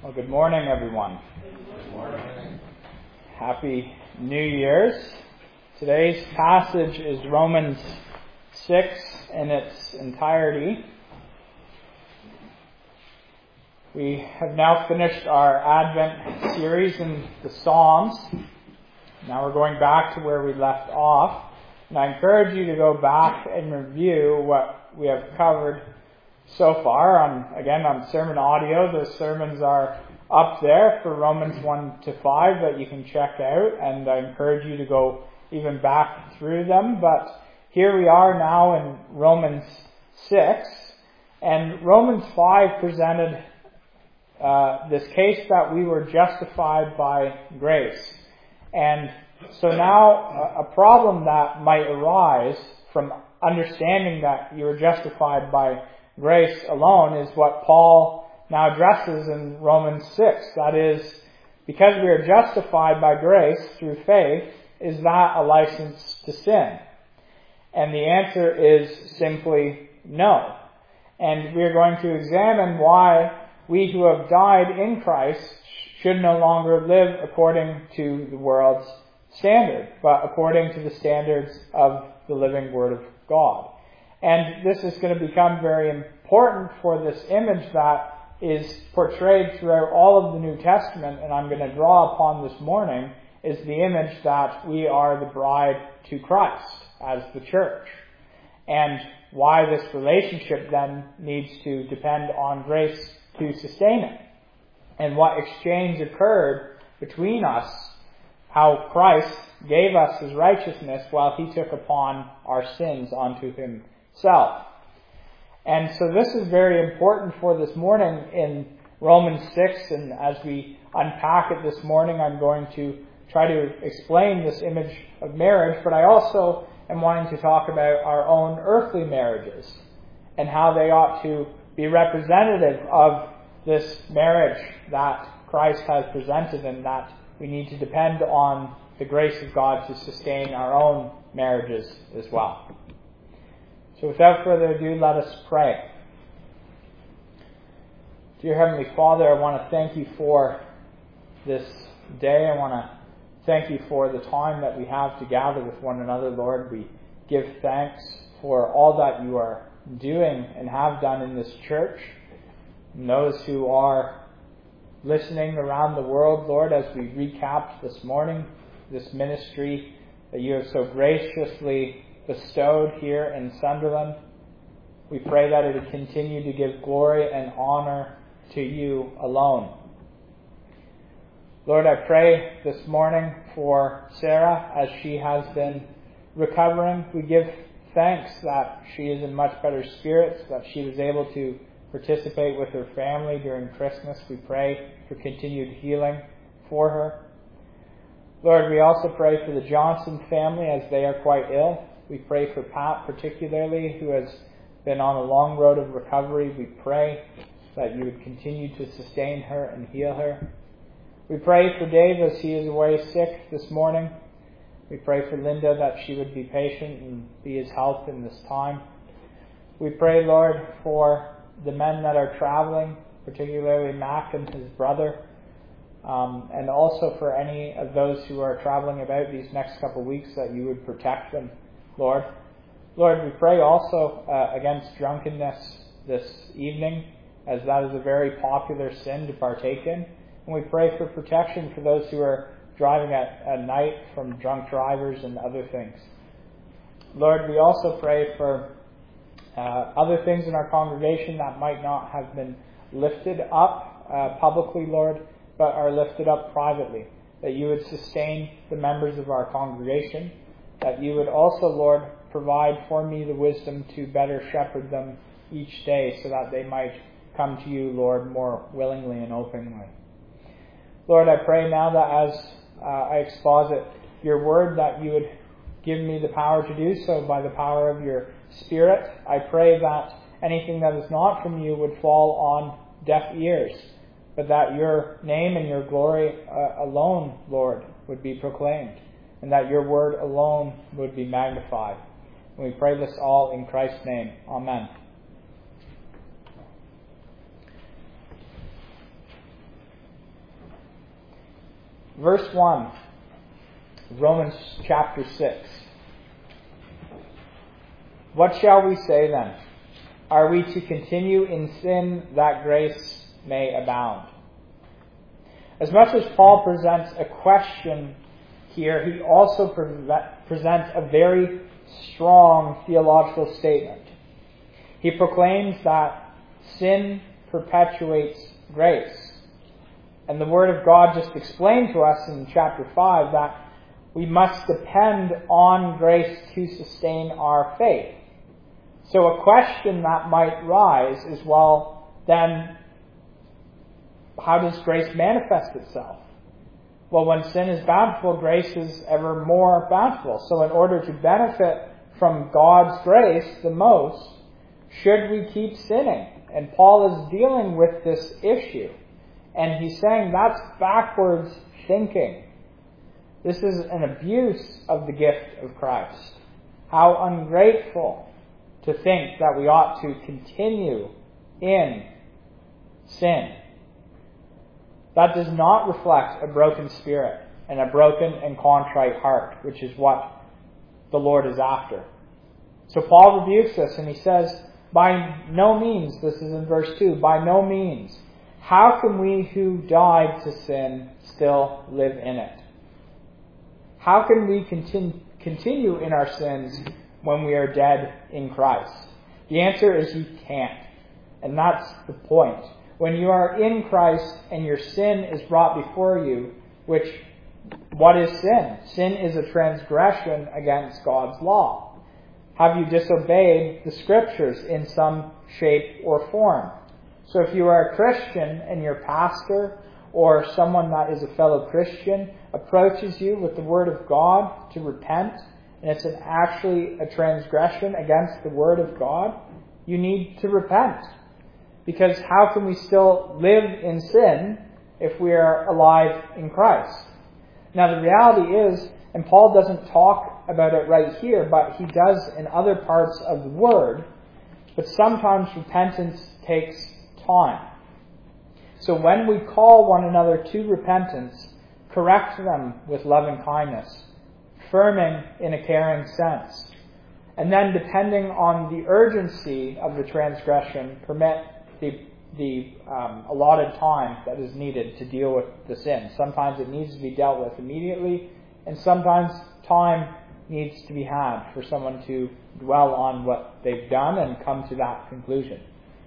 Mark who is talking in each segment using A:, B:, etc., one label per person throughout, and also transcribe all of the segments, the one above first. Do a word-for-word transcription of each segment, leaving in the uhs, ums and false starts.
A: Well, good morning, everyone.
B: Good morning.
A: Happy New Year's. Today's passage is Romans six in its entirety. We have now finished our Advent series in the Psalms. Now we're going back to where we left off. And I encourage you to go back and review what we have covered so far. On again, on sermon audio, the sermons are up there for Romans one to five that you can check out. And I encourage you to go even back through them. But here we are now in Romans six. And Romans five presented uh, this case that we were justified by grace. And so now a problem that might arise from understanding that you are justified by grace alone is what Paul now addresses in Romans six. That is, because we are justified by grace through faith, is that a license to sin? And the answer is simply no. And we are going to examine why we who have died in Christ should no longer live according to the world's standard, but according to the standards of the living Word of God. And this is going to become very important for this image that is portrayed throughout all of the New Testament, and I'm going to draw upon this morning, is the image that we are the bride to Christ as the church. And why this relationship then needs to depend on grace to sustain it. And what exchange occurred between us, how Christ gave us His righteousness while He took upon our sins onto Himself. And so this is very important for this morning in Romans six, and as we unpack it this morning, I'm going to try to explain this image of marriage, but I also am wanting to talk about our own earthly marriages and how they ought to be representative of this marriage that Christ has presented, and that we need to depend on the grace of God to sustain our own marriages as well. So without further ado, let us pray. Dear Heavenly Father, I want to thank you for this day. I want to thank you for the time that we have to gather with one another, Lord. We give thanks for all that you are doing and have done in this church. And those who are listening around the world, Lord, as we recapped this morning, this ministry that you have so graciously bestowed here in Sunderland, we pray that it would continue to give glory and honor to you alone. Lord, I pray this morning for Sarah as she has been recovering. We give thanks that she is in much better spirits, that she was able to participate with her family during Christmas. We pray for continued healing for her. Lord, we also pray for the Johnson family as they are quite ill. We pray for Pat particularly, who has been on a long road of recovery. We pray that you would continue to sustain her and heal her. We pray for Dave as he is away sick this morning. We pray for Linda that she would be patient and be his help in this time. We pray, Lord, for the men that are traveling, particularly Mac and his brother, um, and also for any of those who are traveling about these next couple of weeks, that you would protect them, Lord. Lord, we pray also uh, against drunkenness this evening, as that is a very popular sin to partake in. And we pray for protection for those who are driving at, at night from drunk drivers and other things. Lord, we also pray for uh, other things in our congregation that might not have been lifted up uh, publicly, Lord, but are lifted up privately. That you would sustain the members of our congregation. That you would also, Lord, provide for me the wisdom to better shepherd them each day, so that they might come to you, Lord, more willingly and openly. Lord, I pray now that as uh, I exposit your word, that you would give me the power to do so by the power of your Spirit. I pray that anything that is not from you would fall on deaf ears, but that your name and your glory uh, alone, Lord, would be proclaimed, and that your word alone would be magnified. And we pray this all in Christ's name. Amen. Verse one, Romans chapter six. What shall we say then? Are we to continue in sin that grace may abound? As much as Paul presents a question here, he also pre- presents a very strong theological statement. He proclaims that sin perpetuates grace. And the Word of God just explained to us in chapter five that we must depend on grace to sustain our faith. So a question that might rise is, well, then, how does grace manifest itself? Well, when sin is bountiful, grace is ever more bountiful. So in order to benefit from God's grace the most, should we keep sinning? And Paul is dealing with this issue. And he's saying that's backwards thinking. This is an abuse of the gift of Christ. How ungrateful to think that we ought to continue in sin. That does not reflect a broken spirit and a broken and contrite heart, which is what the Lord is after. So Paul rebukes us and he says, by no means, this is in verse two, by no means, how can we who died to sin still live in it? How can we continue, continue in our sins when we are dead in Christ? The answer is you can't. And that's the point. When you are in Christ and your sin is brought before you, which, what is sin? Sin is a transgression against God's law. Have you disobeyed the Scriptures in some shape or form? So if you are a Christian and your pastor or someone that is a fellow Christian approaches you with the Word of God to repent, and it's an actually a transgression against the Word of God, you need to repent. Because how can we still live in sin if we are alive in Christ? Now the reality is, and Paul doesn't talk about it right here, but he does in other parts of the Word, but sometimes repentance takes time. So when we call one another to repentance, correct them with loving kindness, firming in a caring sense, and then depending on the urgency of the transgression, permit the, the um, allotted time that is needed to deal with the sin. Sometimes it needs to be dealt with immediately, and sometimes time needs to be had for someone to dwell on what they've done and come to that conclusion.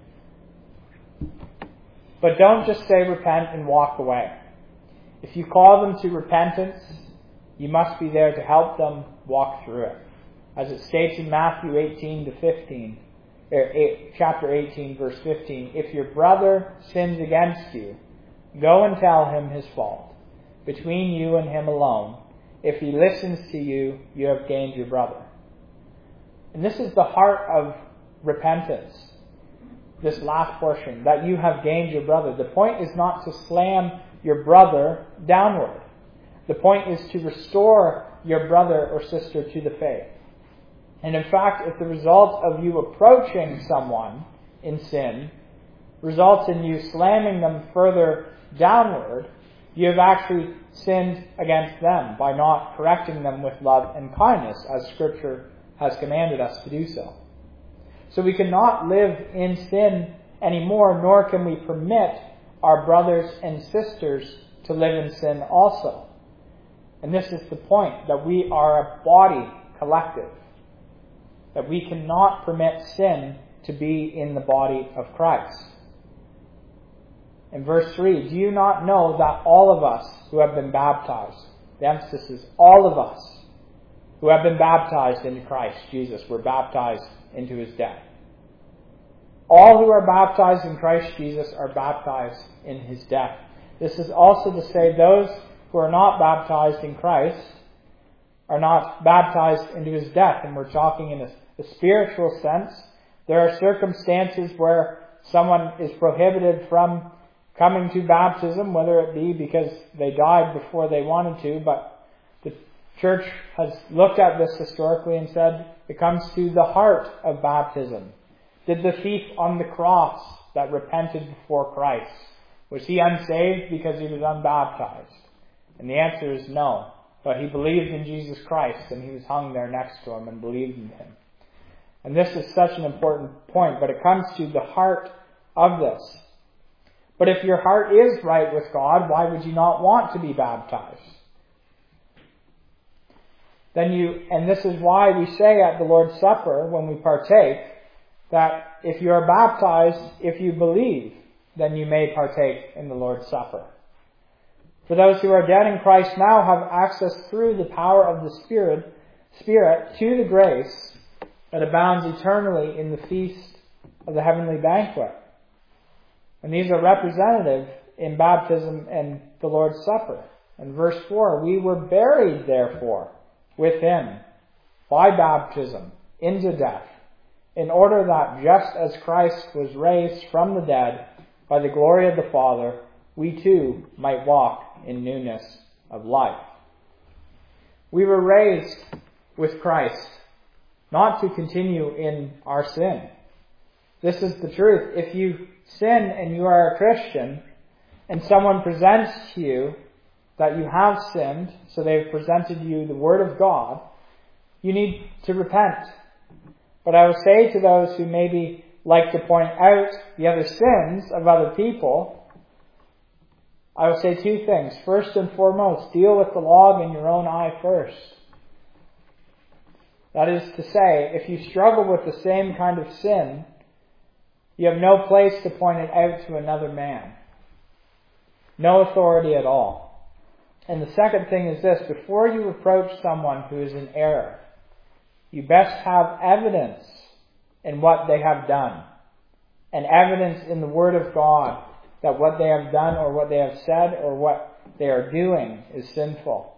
A: But don't just say repent and walk away. If you call them to repentance, you must be there to help them walk through it. As it states in Matthew eighteen to fifteen, or eight, chapter eighteen, verse fifteen, if your brother sins against you, go and tell him his fault, between you and him alone. If he listens to you, you have gained your brother. And this is the heart of repentance. This last portion, that you have gained your brother. The point is not to slam your brother downward. The point is to restore your brother or sister to the faith. And in fact, if the result of you approaching someone in sin results in you slamming them further downward, you have actually sinned against them by not correcting them with love and kindness, as Scripture has commanded us to do so. So we cannot live in sin anymore, nor can we permit our brothers and sisters to live in sin also. And this is the point, that we are a body collective. That we cannot permit sin to be in the body of Christ. In verse three, do you not know that all of us who have been baptized, the emphasis is all of us who have been baptized into Christ Jesus, were baptized into his death. All who are baptized in Christ Jesus are baptized in his death. This is also to say those who are not baptized in Christ are not baptized into his death. And we're talking in a, a spiritual sense. There are circumstances where someone is prohibited from coming to baptism, whether it be because they died before they wanted to, but the church has looked at this historically and said it comes to the heart of baptism. Did the thief on the cross that repented before Christ, was he unsaved because he was unbaptized? And the answer is no. But he believed in Jesus Christ, and he was hung there next to him and believed in him. And this is such an important point, but it comes to the heart of this. But if your heart is right with God, why would you not want to be baptized? Then you, and this is why we say at the Lord's Supper, when we partake, that if you are baptized, if you believe, then you may partake in the Lord's Supper. For those who are dead in Christ now have access through the power of the Spirit, Spirit to the grace that abounds eternally in the feast of the heavenly banquet. And these are representative in baptism and the Lord's Supper. In verse four, we were buried, therefore, with him by baptism into death, in order that just as Christ was raised from the dead by the glory of the Father, we too might walk in newness of life. We were raised with Christ, not to continue in our sin. This is the truth. If you sin and you are a Christian, and someone presents to you that you have sinned, so they've presented you the Word of God, you need to repent. But I will say to those who maybe like to point out the other sins of other people, I will say two things. First and foremost, deal with the log in your own eye first. That is to say, if you struggle with the same kind of sin, you have no place to point it out to another man. No authority at all. And the second thing is this: before you reproach someone who is in error, you best have evidence in what they have done, and evidence in the Word of God that what they have done or what they have said or what they are doing is sinful.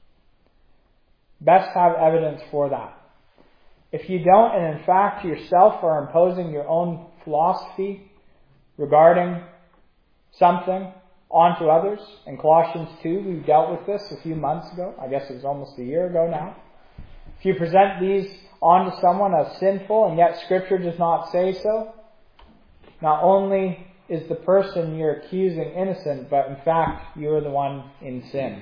A: Best have evidence for that. If you don't, and in fact yourself are imposing your own philosophy regarding something onto others, in Colossians two, we dealt with this a few months ago. I guess it was almost a year ago now. If you present these onto someone as sinful, and yet Scripture does not say so, not only is the person you're accusing innocent, but in fact you are the one in sin,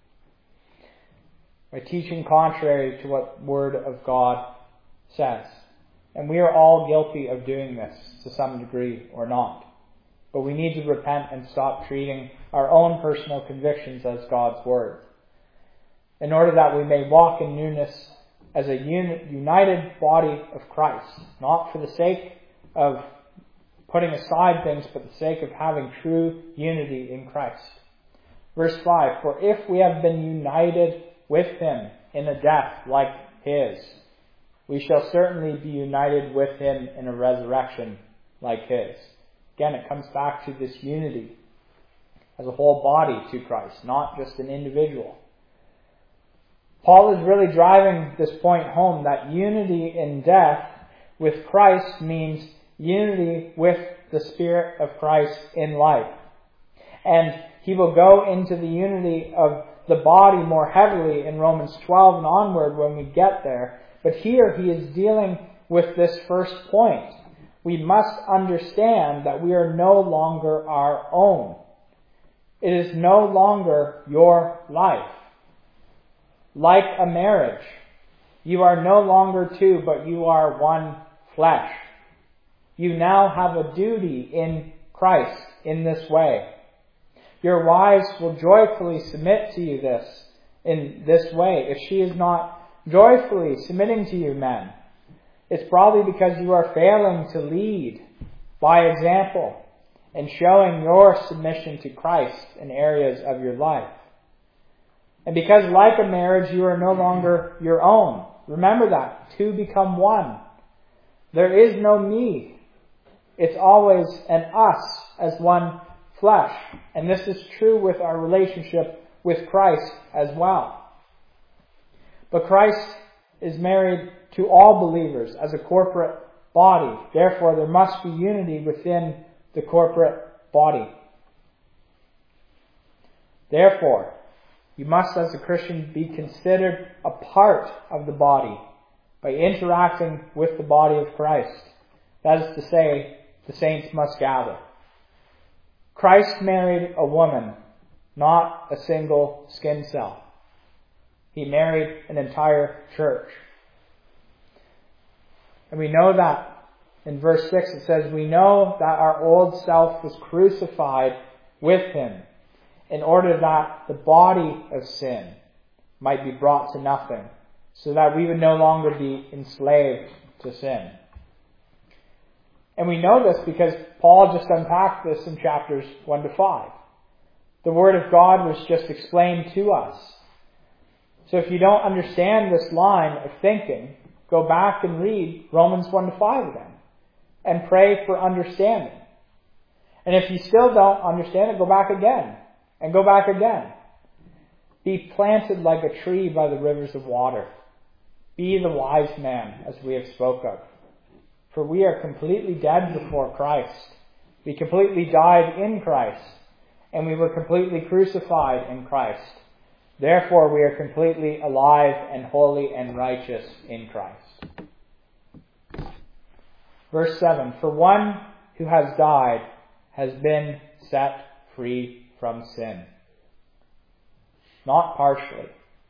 A: by teaching contrary to what Word of God says. And we are all guilty of doing this to some degree or not. But we need to repent and stop treating our own personal convictions as God's Word, in order that we may walk in newness as a united body of Christ, not for the sake of putting aside things, but the sake of having true unity in Christ. Verse five, for if we have been united with him in a death like his, we shall certainly be united with him in a resurrection like his. Again, it comes back to this unity as a whole body to Christ, not just an individual. Paul is really driving this point home, that unity in death with Christ means unity with the Spirit of Christ in life. And he will go into the unity of the body more heavily in Romans twelve and onward when we get there. But here he is dealing with this first point. We must understand that we are no longer our own. It is no longer your life. Like a marriage, you are no longer two, but you are one flesh. You now have a duty in Christ in this way. Your wives will joyfully submit to you this in this way. If she is not joyfully submitting to you, men, it's probably because you are failing to lead by example and showing your submission to Christ in areas of your life. And because like a marriage, you are no longer your own. Remember that. Two become one. There is no me. It's always an us as one flesh. And this is true with our relationship with Christ as well. But Christ is married to all believers as a corporate body. Therefore, there must be unity within the corporate body. Therefore, you must, as a Christian, be considered a part of the body by interacting with the body of Christ. That is to say, the saints must gather. Christ married a woman not a single skin cell. He married an entire church. And we know that in verse six it says, we know that our old self was crucified with him in order that the body of sin might be brought to nothing, so that we would no longer be enslaved to sin. And we know this because Paul just unpacked this in chapters one to five. The Word of God was just explained to us. So if you don't understand this line of thinking, go back and read Romans one to five again and pray for understanding. And if you still don't understand it, go back again and go back again. Be planted like a tree by the rivers of water. Be the wise man, as we have spoke of. For we are completely dead before Christ. We completely died in Christ, and we were completely crucified in Christ. Therefore, we are completely alive and holy and righteous in Christ. Verse seven, for one who has died has been set free from sin. Not partially.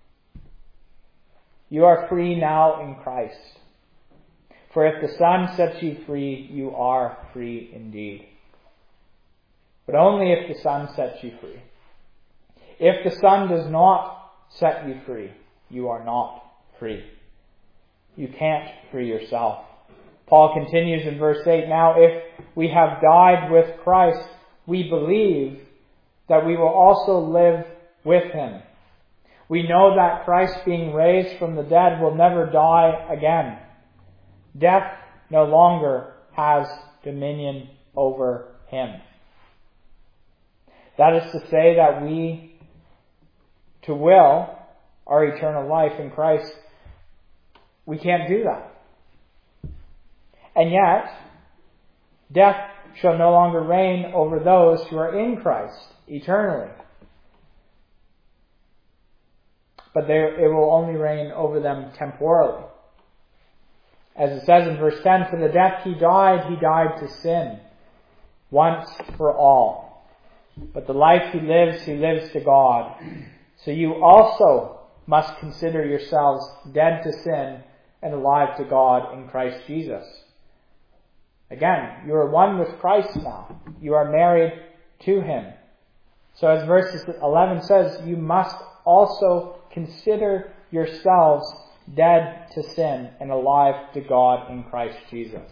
A: You are free now in Christ. For if the Son sets you free, you are free indeed. But only if the Son sets you free. If the Son does not set you free, you are not free. You can't free yourself. Paul continues in verse eight, now if we have died with Christ, we believe that we will also live with him. We know that Christ, being raised from the dead, will never die again. Death no longer has dominion over him. That is to say that we, to will our eternal life in Christ, we can't do that. And yet, death shall no longer reign over those who are in Christ eternally. But there, it will only reign over them temporally. As it says in verse ten, for the death he died, he died to sin, once for all. But the life he lives, he lives to God. So you also must consider yourselves dead to sin and alive to God in Christ Jesus. Again, you are one with Christ now. You are married to him. So as verse eleven says, you must also consider yourselves dead to sin and alive to God in Christ Jesus.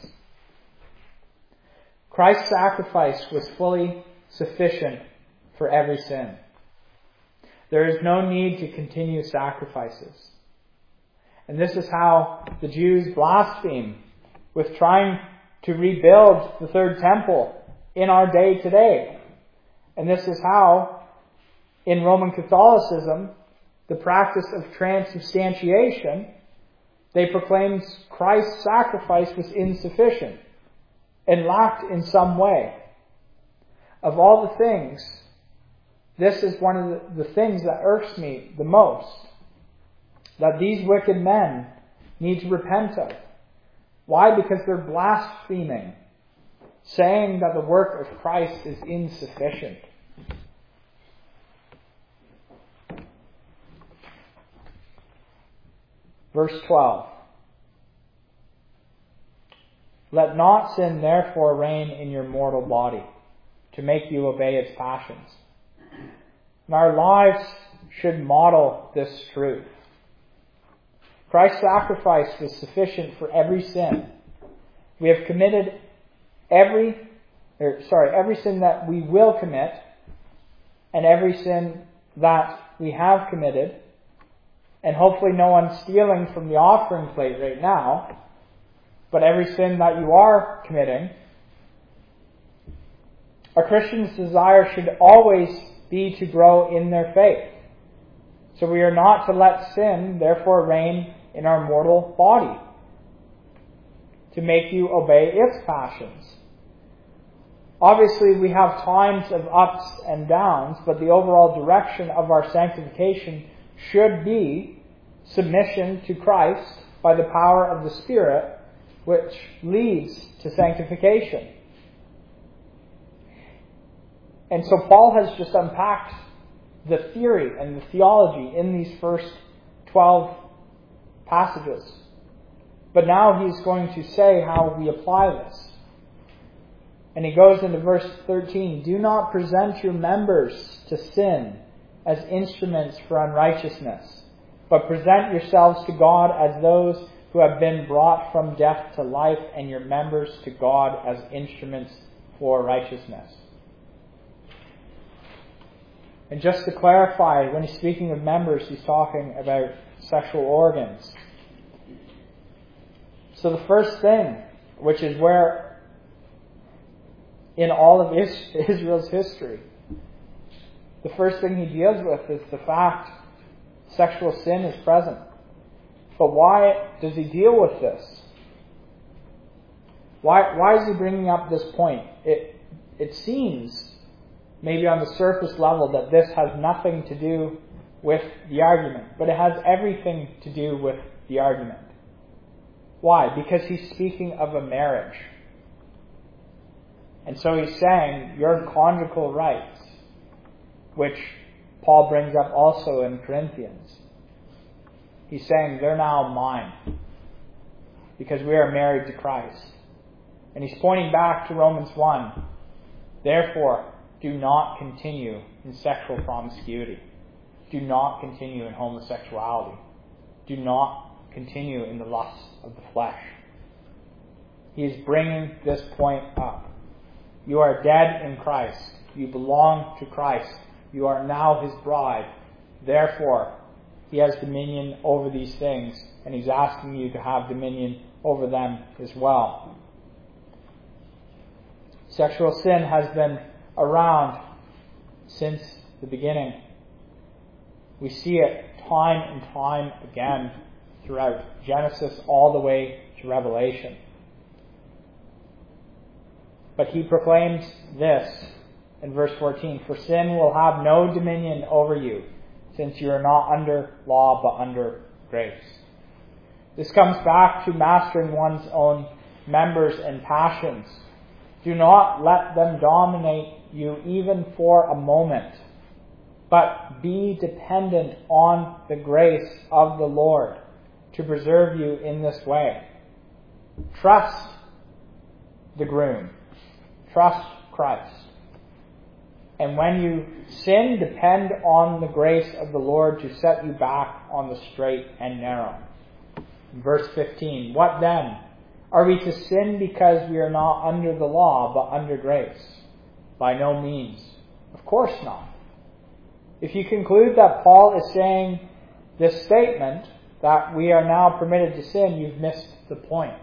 A: Christ's sacrifice was fully sufficient for every sin. There is no need to continue sacrifices. And this is how the Jews blaspheme with trying to rebuild the third temple in our day today. And this is how, in Roman Catholicism, the practice of transubstantiation, they proclaimed Christ's sacrifice was insufficient and lacked in some way. Of all the things, this is one of the, the things that irks me the most, that these wicked men need to repent of. Why? Because they're blaspheming, saying that the work of Christ is insufficient. Verse twelve. Let not sin therefore reign in your mortal body, to make you obey its passions. And our lives should model this truth. Christ's sacrifice was sufficient for every sin. We have committed every, or sorry, every sin that we will commit, and every sin that we have committed. And hopefully no one's stealing from the offering plate right now. But every sin that you are committing, a Christian's desire should always be to grow in their faith. So we are not to let sin, therefore, reign in our mortal body, to make you obey its passions. Obviously, we have times of ups and downs, but the overall direction of our sanctification should be submission to Christ by the power of the Spirit, which leads to sanctification. And so Paul has just unpacked the theory and the theology in these first twelve passages. But now he's going to say how we apply this. And he goes into verse thirteen, "Do not present your members to sin as instruments for unrighteousness, but present yourselves to God as those who have been brought from death to life, and your members to God as instruments for righteousness." And just to clarify, when he's speaking of members, he's talking about sexual organs. So the first thing, which is where in all of Israel's history, the first thing he deals with is the fact sexual sin is present. But why does he deal with this? Why, why is he bringing up this point? It, it seems, maybe on the surface level, that this has nothing to do with the argument. But it has everything to do with the argument. Why? Because he's speaking of a marriage. And so he's saying your conjugal rights, which Paul brings up also in Corinthians. He's saying they're now mine because we are married to Christ. And he's pointing back to Romans one. Therefore, do not continue in sexual promiscuity. Do not continue in homosexuality. Do not continue in the lusts of the flesh. He is bringing this point up. You are dead in Christ. You belong to Christ. You are now his bride. Therefore, he has dominion over these things, and he's asking you to have dominion over them as well. Sexual sin has been around since the beginning. We see it time and time again throughout Genesis all the way to Revelation. But he proclaims this in verse fourteen, "For sin will have no dominion over you, since you are not under law but under grace." This comes back to mastering one's own members and passions. Do not let them dominate you even for a moment, but be dependent on the grace of the Lord to preserve you in this way. Trust the groom. Trust Christ. And when you sin, depend on the grace of the Lord to set you back on the straight and narrow. Verse fifteen, "What then? Are we to sin because we are not under the law but under grace? By no means. Of course not." If you conclude that Paul is saying this statement, that we are now permitted to sin, you've missed the point.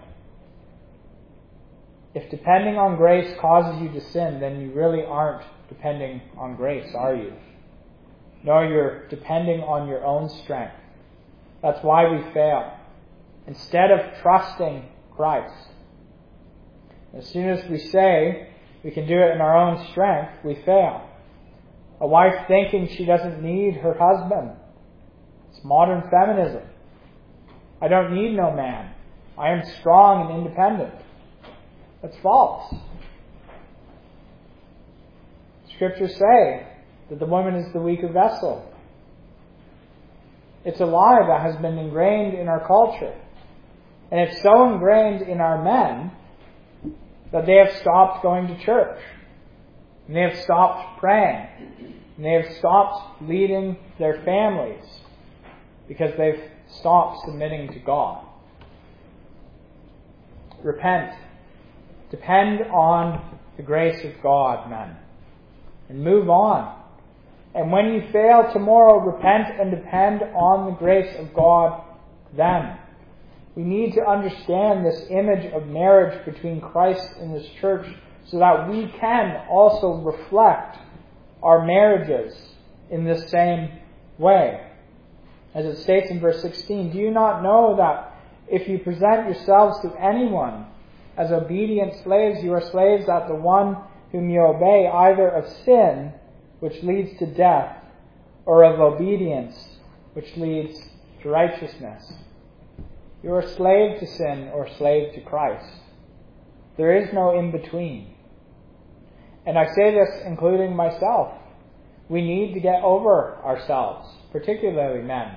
A: If depending on grace causes you to sin, then you really aren't depending on grace, are you? No, you're depending on your own strength. That's why we fail. Instead of trusting Christ. As soon as we say we can do it in our own strength, we fail. A wife thinking she doesn't need her husband. It's modern feminism. I don't need no man. I am strong and independent. That's false. Scriptures say that the woman is the weaker vessel. It's a lie that has been ingrained in our culture. And it's so ingrained in our men that they have stopped going to church. And they have stopped praying. And they have stopped leading their families because they've stopped submitting to God. Repent. Depend on the grace of God, men. And move on. And when you fail tomorrow, repent and depend on the grace of God then. We need to understand this image of marriage between Christ and His church so that we can also reflect our marriages in this same way. As it states in verse sixteen, "Do you not know that if you present yourselves to anyone as obedient slaves, you are slaves at the one whom you obey, either of sin, which leads to death, or of obedience, which leads to righteousness?" You are slave to sin or slave to Christ. There is no in-between. And I say this including myself. we need to get over ourselves, particularly men.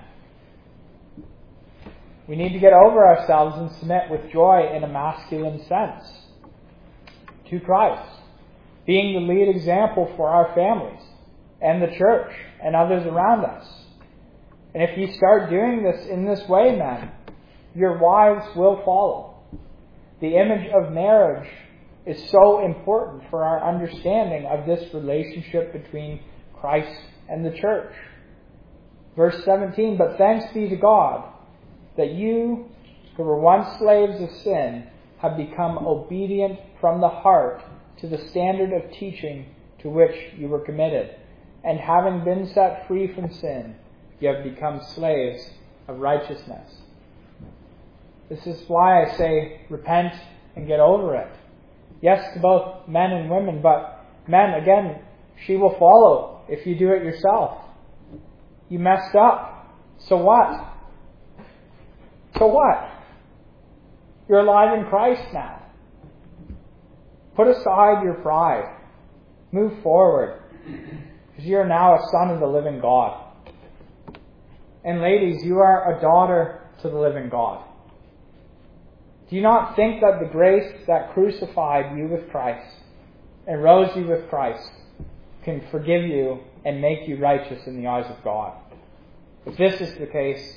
A: We need to get over ourselves and submit with joy in a masculine sense to Christ, being the lead example for our families and the church and others around us. And if you start doing this in this way, men, your wives will follow. The image of marriage is so important for our understanding of this relationship between Christ and the church. Verse seventeen, but thanks be to God that you, who were once slaves of sin, have become obedient from the heart to the standard of teaching to which you were committed. And having been set free from sin, you have become slaves of righteousness. This is why I say repent and get over it. Yes, to both men and women, but men, again, she will follow if you do it yourself. You messed up. So what? So what? You're alive in Christ now. Put aside your pride. Move forward. Because you are now a son of the living God. And ladies, you are a daughter to the living God. Do you not think that the grace that crucified you with Christ and rose you with Christ can forgive you and make you righteous in the eyes of God? If this is the case,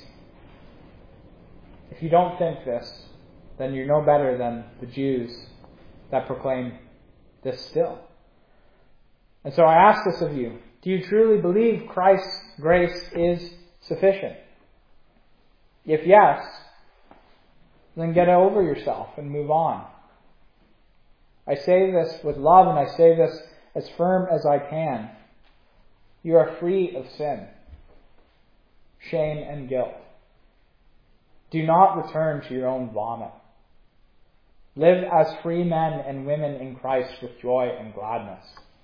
A: if you don't think this, then you're no better than the Jews that proclaim this still. And so I ask this of you. Do you truly believe Christ's grace is sufficient? If yes, then get over yourself and move on. I say this with love, and I say this as firm as I can. You are free of sin, shame, and guilt. Do not return to your own vomit. Live as free men and women in Christ with joy and gladness.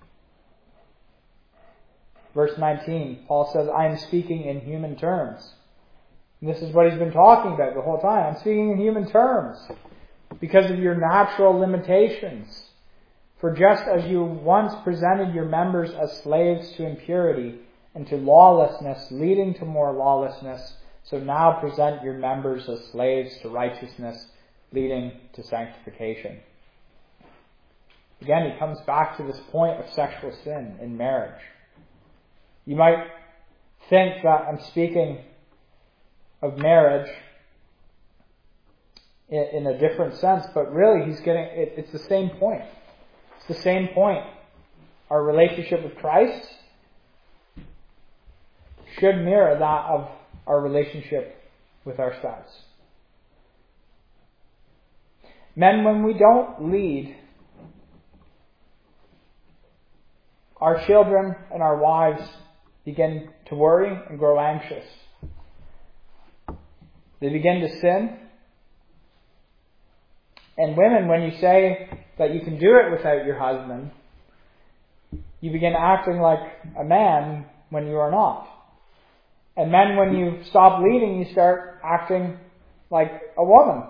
A: Verse nineteen, Paul says, I am speaking in human terms. And this is what he's been talking about the whole time. I'm speaking in human terms because of your natural limitations. For just as you once presented your members as slaves to impurity and to lawlessness, leading to more lawlessness, so now present your members as slaves to righteousness, leading to sanctification. Again, he comes back to this point of sexual sin in marriage. You might think that I'm speaking of marriage in, in a different sense, but really he's getting, it, it's the same point. It's the same point. Our relationship with Christ should mirror that of our relationship with our spouse. Men, when we don't lead, our children and our wives begin to worry and grow anxious. They begin to sin. And women, when you say that you can do it without your husband, you begin acting like a man when you are not. And men, when you stop leading, you start acting like a woman.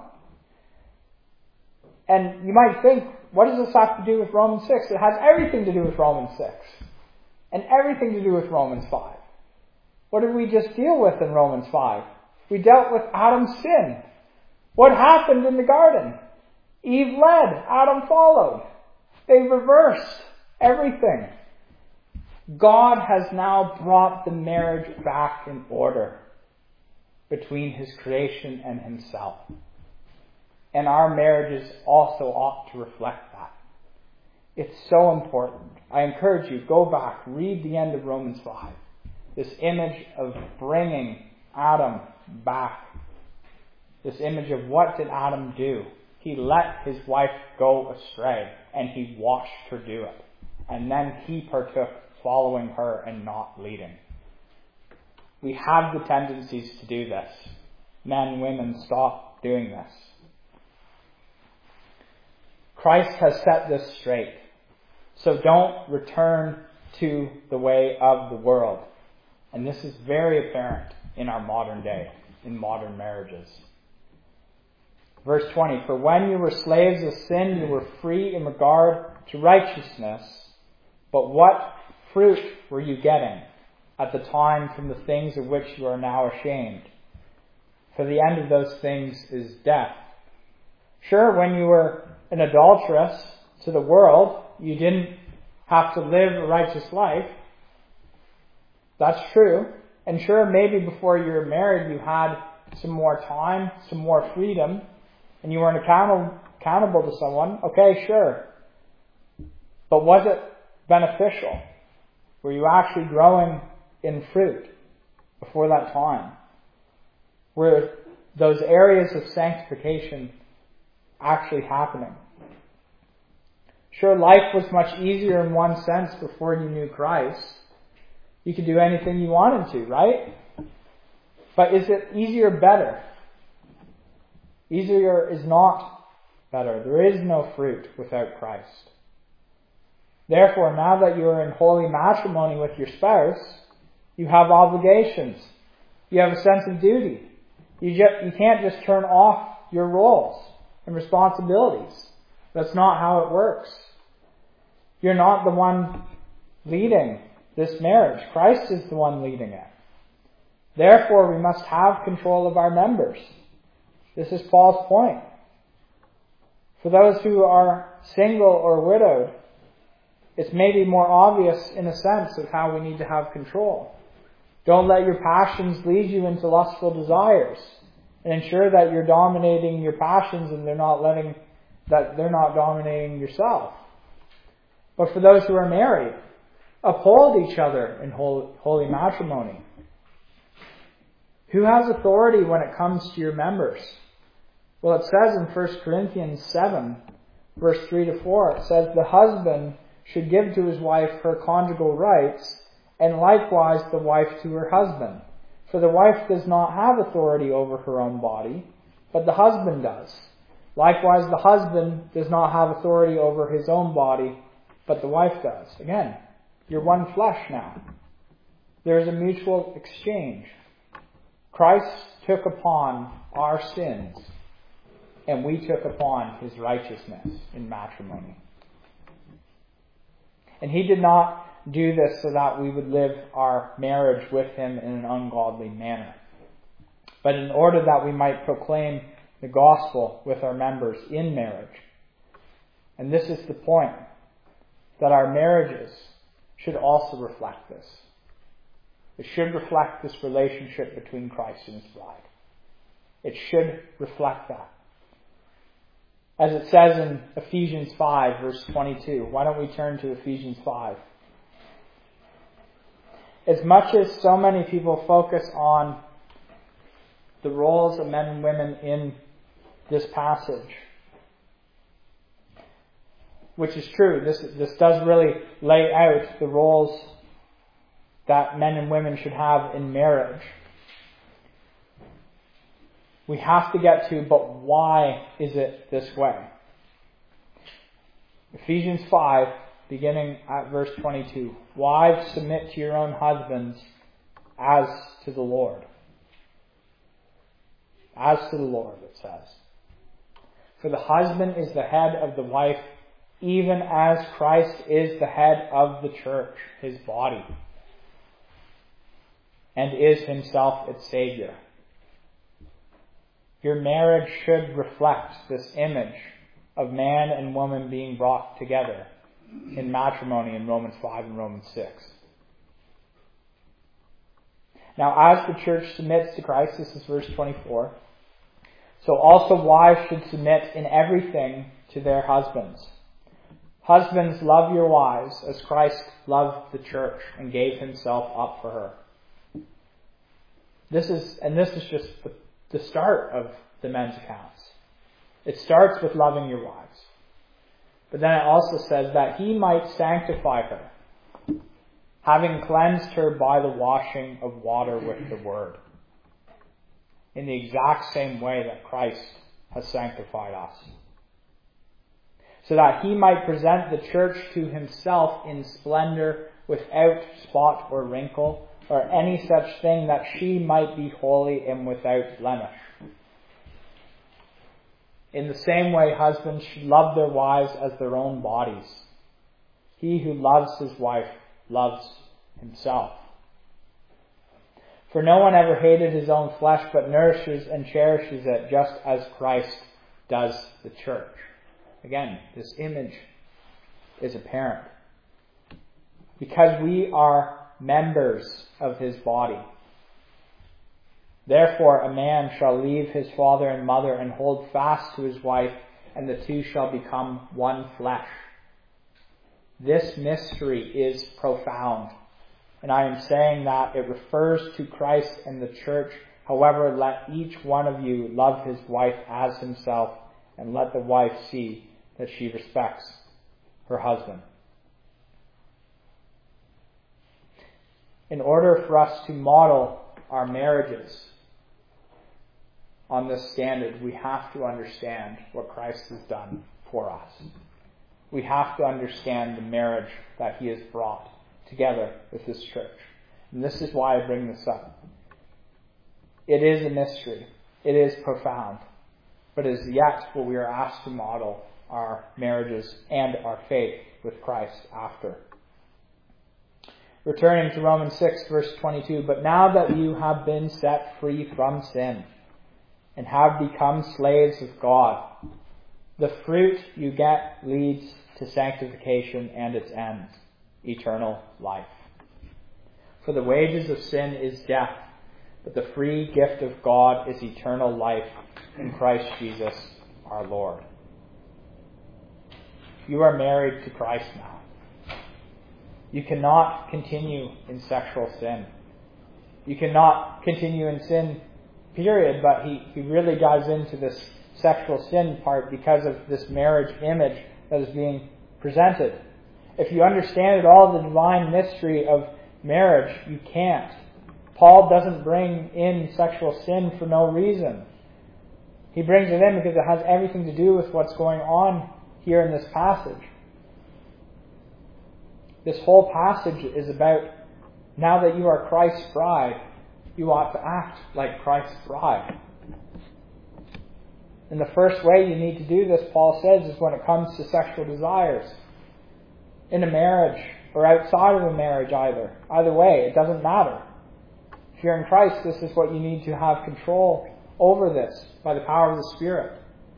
A: And you might think, what does this have to do with Romans six? It has everything to do with Romans six. And everything to do with Romans five. What did we just deal with in Romans five? We dealt with Adam's sin. What happened in the garden? Eve led, Adam followed. They reversed everything. God has now brought the marriage back in order between His creation and Himself. And our marriages also ought to reflect that. It's so important. I encourage you, go back, read the end of Romans five. This image of bringing Adam back. This image of what did Adam do? He let his wife go astray, and he watched her do it. And then he partook, following her and not leading. We have the tendencies to do this. Men, women, stop doing this. Christ has set this straight. So don't return to the way of the world. And this is very apparent in our modern day, in modern marriages. Verse twenty, for when you were slaves of sin, you were free in regard to righteousness. But what fruit were you getting at the time from the things of which you are now ashamed? For the end of those things is death. Sure, when you were an adulteress to the world, you didn't have to live a righteous life. That's true. And sure, maybe before you were married, you had some more time, some more freedom, and you weren't accountable, accountable to someone. Okay, sure. But was it beneficial? Were you actually growing in fruit before that time? Were those areas of sanctification actually happening? Sure, life was much easier in one sense before you knew Christ. You could do anything you wanted to, right? But is it easier or better? Easier is not better. There is no fruit without Christ. Therefore, now that you are in holy matrimony with your spouse, you have obligations. You have a sense of duty. You just, you can't just turn off your roles and responsibilities. That's not how it works. You're not the one leading this marriage. Christ is the one leading it. Therefore, we must have control of our members. This is Paul's point. For those who are single or widowed, it's maybe more obvious in a sense of how we need to have control. Don't let your passions lead you into lustful desires, and ensure that you're dominating your passions and they're not letting that they're not dominating yourself. But for those who are married, uphold each other in holy matrimony. Who has authority when it comes to your members? Well, it says in First Corinthians seven, verse three to four, it says, the husband should give to his wife her conjugal rights, and likewise the wife to her husband. For the wife does not have authority over her own body, but the husband does. Likewise, the husband does not have authority over his own body, but the wife does. Again, you're one flesh now. There is a mutual exchange. Christ took upon our sins, and we took upon his righteousness in matrimony. And he did not do this so that we would live our marriage with him in an ungodly manner, but in order that we might proclaim the gospel with our members in marriage. And this is the point, that our marriages should also reflect this. It should reflect this relationship between Christ and his bride. It should reflect that. As it says in Ephesians five, verse twenty-two. Why don't we turn to Ephesians five? As much as so many people focus on the roles of men and women in this passage, which is true, this, this does really lay out the roles that men and women should have in marriage. We have to get to, but why is it this way? Ephesians five, beginning at verse twenty-two. Wives, submit to your own husbands as to the Lord. As to the Lord, it says. For the husband is the head of the wife, even as Christ is the head of the church, his body, and is himself its Savior. Your marriage should reflect this image of man and woman being brought together in matrimony in Romans five and Romans six. Now, as the church submits to Christ, this is verse twenty-four, so also wives should submit in everything to their husbands. Husbands, love your wives as Christ loved the church and gave himself up for her. This is, and this is just the, the start of the men's accounts. It starts with loving your wives. But then it also says that he might sanctify her, having cleansed her by the washing of water with the word, in the exact same way that Christ has sanctified us, so that he might present the church to himself in splendor, without spot or wrinkle, or any such thing, that she might be holy and without blemish. In the same way, husbands should love their wives as their own bodies. He who loves his wife loves himself. For no one ever hated his own flesh, but nourishes and cherishes it, just as Christ does the church. Again, this image is apparent. Because we are members of his body. Therefore a man shall leave his father and mother and hold fast to his wife, and the two shall become one flesh. This mystery is profound. And I am saying that it refers to Christ and the church. However, let each one of you love his wife as himself, and let the wife see that she respects her husband. In order for us to model our marriages on this standard, we have to understand what Christ has done for us. We have to understand the marriage that he has brought together with his church. And this is why I bring this up. It is a mystery. It is profound. But it is yet what we are asked to model our marriages and our faith with Christ after. Returning to Romans six, verse twenty-two, but now that you have been set free from sin and have become slaves of God, the fruit you get leads to sanctification and its end, eternal life. For the wages of sin is death, but the free gift of God is eternal life in Christ Jesus our Lord. You are married to Christ now. You cannot continue in sexual sin. You cannot continue in sin, period, but he, he really dives into this sexual sin part because of this marriage image that is being presented. If you understand at all the divine mystery of marriage, you can't. Paul doesn't bring in sexual sin for no reason. He brings it in because it has everything to do with what's going on here in this passage. This whole passage is about, now that you are Christ's bride, you ought to act like Christ's bride. And the first way you need to do this, Paul says, is when it comes to sexual desires. In a marriage, or outside of a marriage either. Either way, it doesn't matter. If you're in Christ, this is what you need to have control over this by the power of the Spirit.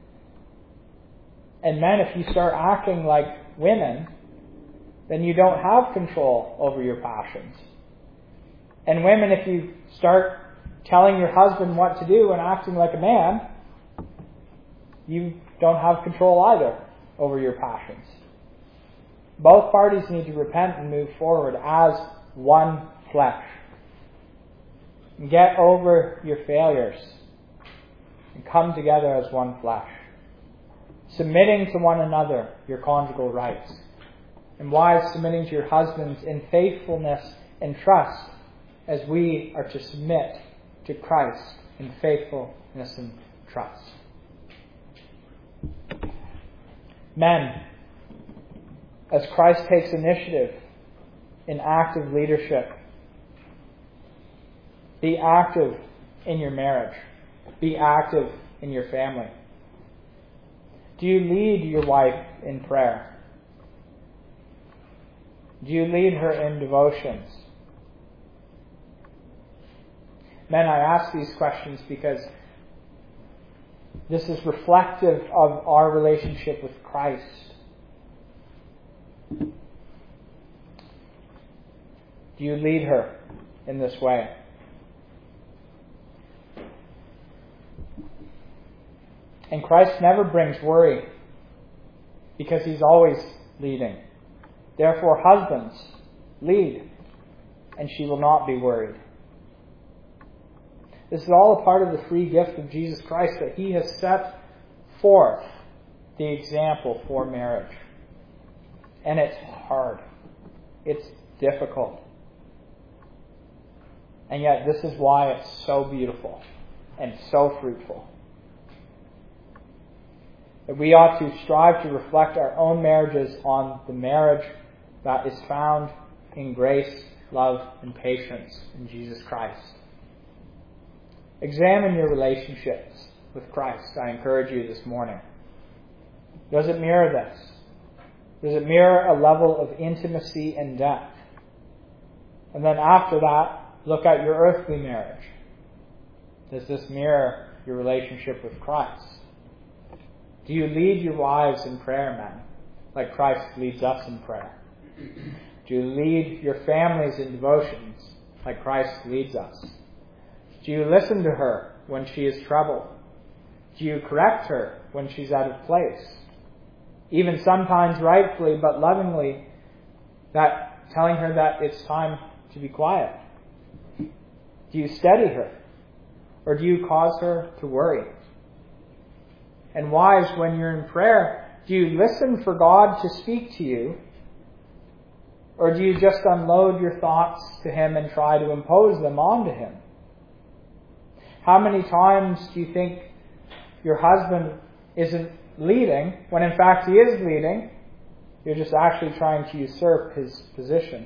A: And men, if you start acting like women, then you don't have control over your passions. And women, if you start telling your husband what to do and acting like a man, you don't have control either over your passions. Both parties need to repent and move forward as one flesh. And get over your failures and come together as one flesh. Submitting to one another your conjugal rights. And wives, submitting to your husbands in faithfulness and trust, as we are to submit to Christ in faithfulness and trust. Men, as Christ takes initiative in active leadership, be active in your marriage. Be active in your family. Do you lead your wife in prayer? Do you lead her in devotions? Men, I ask these questions because this is reflective of our relationship with Christ. Do you lead her in this way? And Christ never brings worry because he's always leading. Therefore, husbands, lead, and she will not be worried. This is all a part of the free gift of Jesus Christ, that he has set forth the example for marriage. And it's hard. It's difficult. And yet this is why it's so beautiful and so fruitful. That we ought to strive to reflect our own marriages on the marriage that is found in grace, love, and patience in Jesus Christ. Examine your relationships with Christ, I encourage you this morning. Does it mirror this? Does it mirror a level of intimacy and depth And then after that, look at your earthly marriage. Does this mirror your relationship with Christ? Do you lead your wives in prayer, men, like Christ leads us in prayer? Do you lead your families in devotions, like Christ leads us? Do you listen to her when she is troubled? Do you correct her when she's out of place? Even sometimes rightfully but lovingly, that telling her that it's time to be quiet. Do you steady her? Or do you cause her to worry? And wives, when you're in prayer, do you listen for God to speak to you? Or do you just unload your thoughts to Him and try to impose them onto Him? How many times do you think your husband isn't leading, when in fact he is leading? You're just actually trying to usurp his position.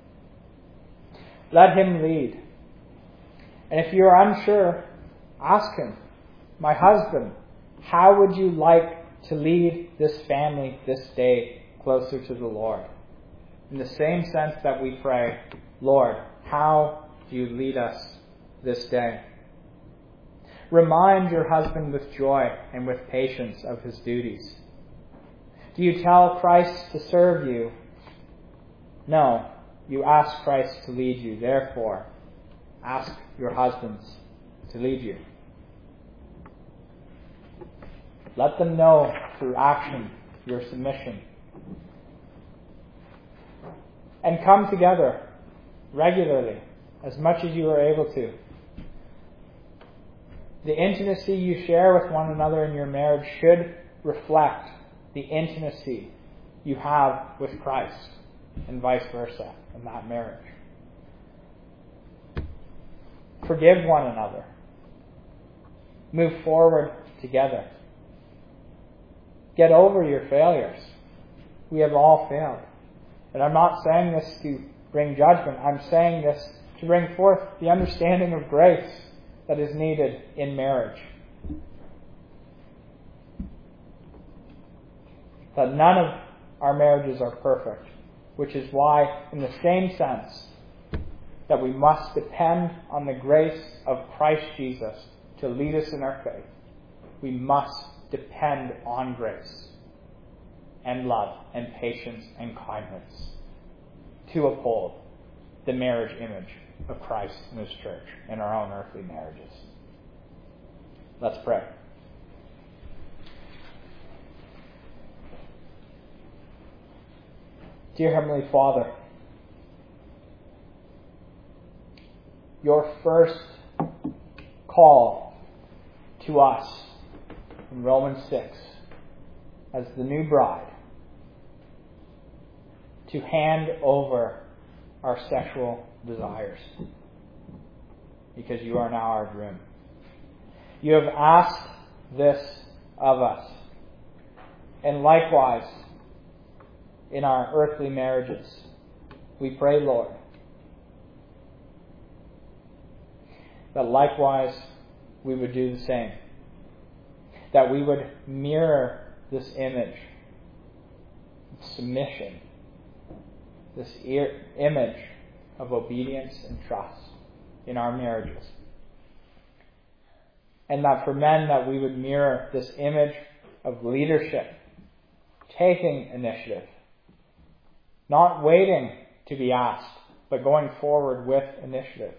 A: Let him lead. And if you're unsure, ask him, my husband, how would you like to lead this family this day closer to the Lord? In the same sense that we pray, Lord, how do you lead us this day? Remind your husband with joy and with patience of his duties. Do you tell Christ to serve you? No, you ask Christ to lead you. Therefore, ask your husbands to lead you. Let them know through action your submission. And come together regularly, as much as you are able to. The intimacy you share with one another in your marriage should reflect the intimacy you have with Christ, and vice versa in that marriage. Forgive one another. Move forward together. Get over your failures. We have all failed. And I'm not saying this to bring judgment. I'm saying this to bring forth the understanding of grace that is needed in marriage. That none of our marriages are perfect, which is why, in the same sense, that we must depend on the grace of Christ Jesus to lead us in our faith, we must depend on grace and love and patience and kindness to uphold the marriage image of Christ and His church in our own earthly marriages. Let's pray. Dear Heavenly Father, your first call to us in Romans six as the new bride to hand over our sexual desires, because you are now our groom. You have asked this of us. And likewise, in our earthly marriages, we pray, Lord, that likewise we would do the same. That we would mirror this image of submission, this ear, image of obedience and trust in our marriages. And that for men, that we would mirror this image of leadership, taking initiative, not waiting to be asked, but going forward with initiative.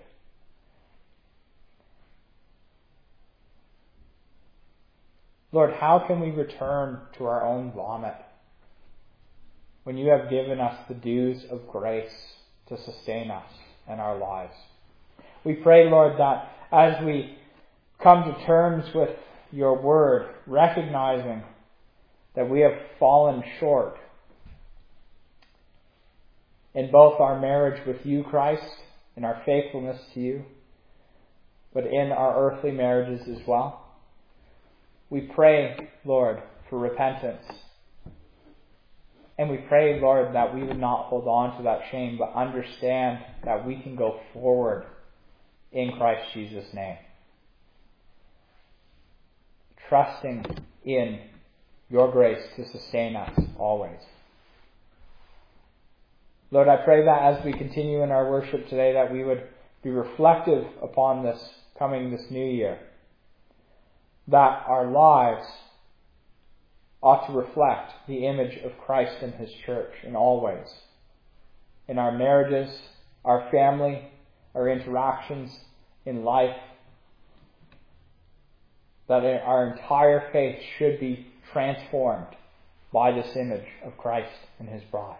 A: Lord, how can we return to our own vomit when you have given us the dues of grace to sustain us and our lives? We pray, Lord, that as we come to terms with your word, recognizing that we have fallen short in both our marriage with you, Christ, in our faithfulness to you, but in our earthly marriages as well. We pray, Lord, for repentance. And we pray, Lord, that we would not hold on to that shame, but understand that we can go forward in Christ Jesus' name, trusting in your grace to sustain us always. Lord, I pray that as we continue in our worship today, that we would be reflective upon this coming this new year, that our lives ought to reflect the image of Christ and His church in all ways, in our marriages, our family, our interactions in life, that our entire faith should be transformed by this image of Christ and His bride.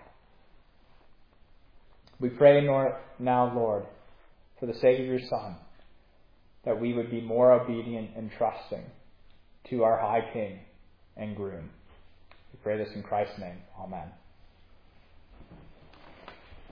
A: We pray now, Lord, for the sake of your Son, that we would be more obedient and trusting to our High King and Groom. We pray this in Christ's name. Amen.